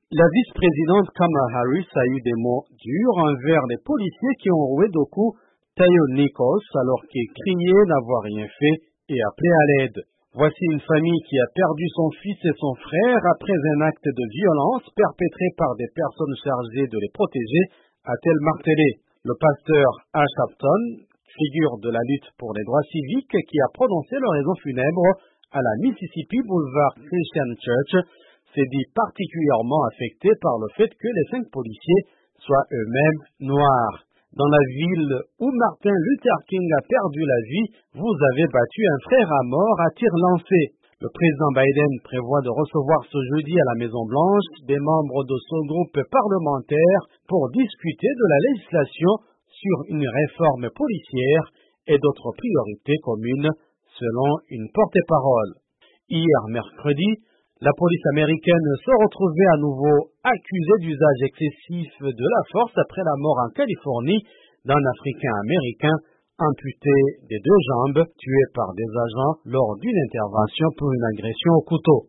La vice-présidente Kamala Harris a eu des mots durs envers les policiers qui ont roué de coups Tayo Nichols alors qu'il criait n'avoir rien fait et appelait à l'aide. Voici une famille qui a perdu son fils et son frère après un acte de violence perpétré par des personnes chargées de les protéger, a-t-elle martelé. Le pasteur Ash Upton, figure de la lutte pour les droits civiques, qui a prononcé l'oraison funèbre à la Mississippi Boulevard Christian Church, s'est dit particulièrement affecté par le fait que les 5 policiers soient eux-mêmes noirs. Dans la ville où Martin Luther King a perdu la vie, vous avez battu un frère à mort à tir lancé. Le président Biden prévoit de recevoir ce jeudi à la Maison-Blanche des membres de son groupe parlementaire pour discuter de la législation sur une réforme policière et d'autres priorités communes, selon une porte-parole. Hier mercredi, la police américaine se retrouvait à nouveau accusée d'usage excessif de la force après la mort en Californie d'un Africain américain amputé des 2 jambes, tué par des agents lors d'une intervention pour une agression au couteau.